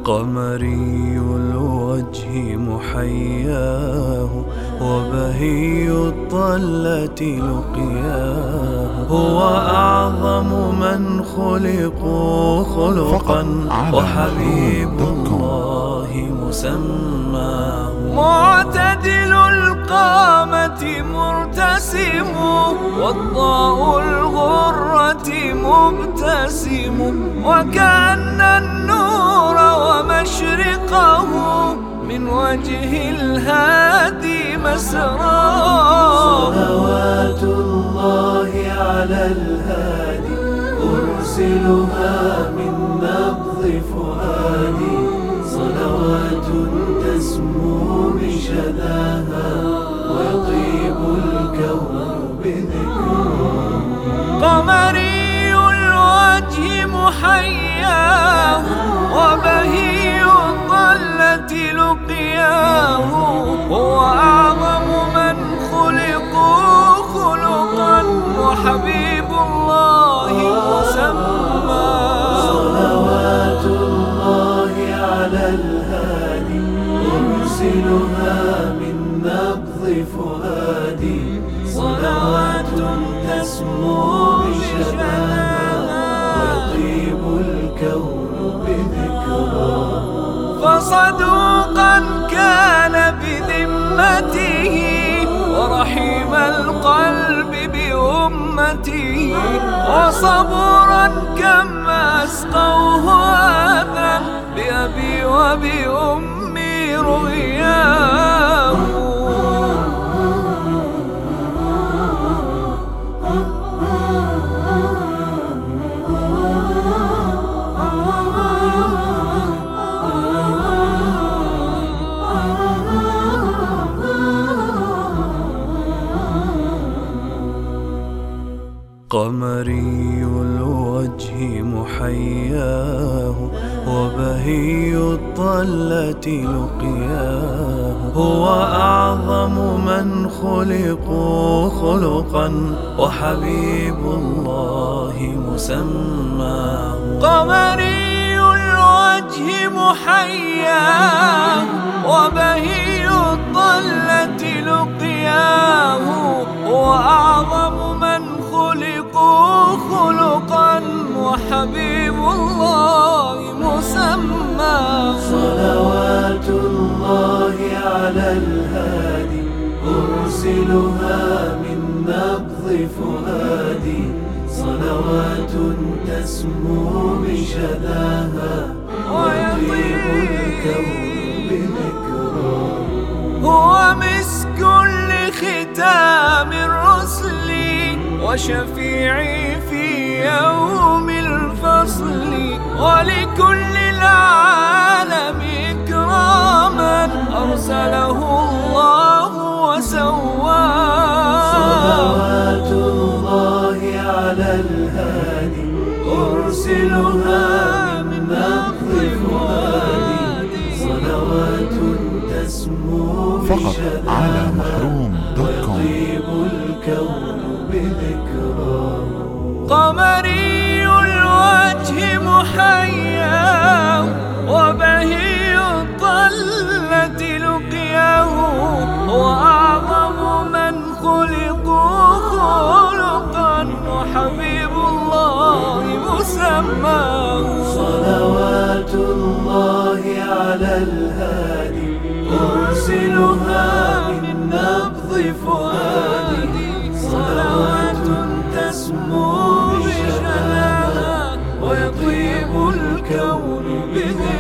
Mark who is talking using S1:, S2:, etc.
S1: قمري الوجه محياه وبهي الطلة لقياه، هو أعظم من خلقوا خلقا وحبيب الله مسماه. معتدل القامة مرتسم والضاء الغرة مبتسم، وكأن النور ومشرقه من وجه الهادي مسراه.
S2: صلوات الله على الهادي أرسلها من نبض فؤادي، صلوات تسمو بشذاها ويطيب الكون بذكرها.
S1: قمري الوجه محياه وبهي الطلة لقياه، هو أعظم من خلقوا خلقا وحبيب الله مسماه.
S2: صلوات الله على الهادي أرسلها من نبض فؤادي، صلوات تسمو بشذاها ويطيب الكون بذكرها.
S1: فصدوقا كان بذمته ورحيم القلب بأمته، وصبورا كما أسقوه أذى بأبي وبأمي رؤياه. قمري الوجه محياه وبهي الطلة لقياه، هو أعظم من خلقوا خلقا وحبيب الله مسماه. قمري الوجه محياه وبهي الطلة لقياه، هو أعظم من خلقوا خلقا وحبيب الله مسماه.
S2: صلوات الله على الهادي أرسلها من نبض فؤادي، صلوات تسمو بشذاها ويطيب الكون بذكرها.
S1: هو مسك لختام الرسل وشفيعي في يوم الفصل، ولكل العالم إكراما أرسله الله وسواه.
S2: صلوات الله على الهادي أرسلها من نبض فؤادي، صلوات تسمو
S3: فقط على محروم.com.
S2: ويطيب الكون بذكراه.
S1: قمري الوجه محياه وبهي الطلة لقياه، هو أعظم من خلقوا خلقا وحبيب الله مسماه.
S2: صلوات الله على الهادي أرسلها من نبض فؤادي، صلوات تسمو بشذاها ويطيب الكون بذكرها.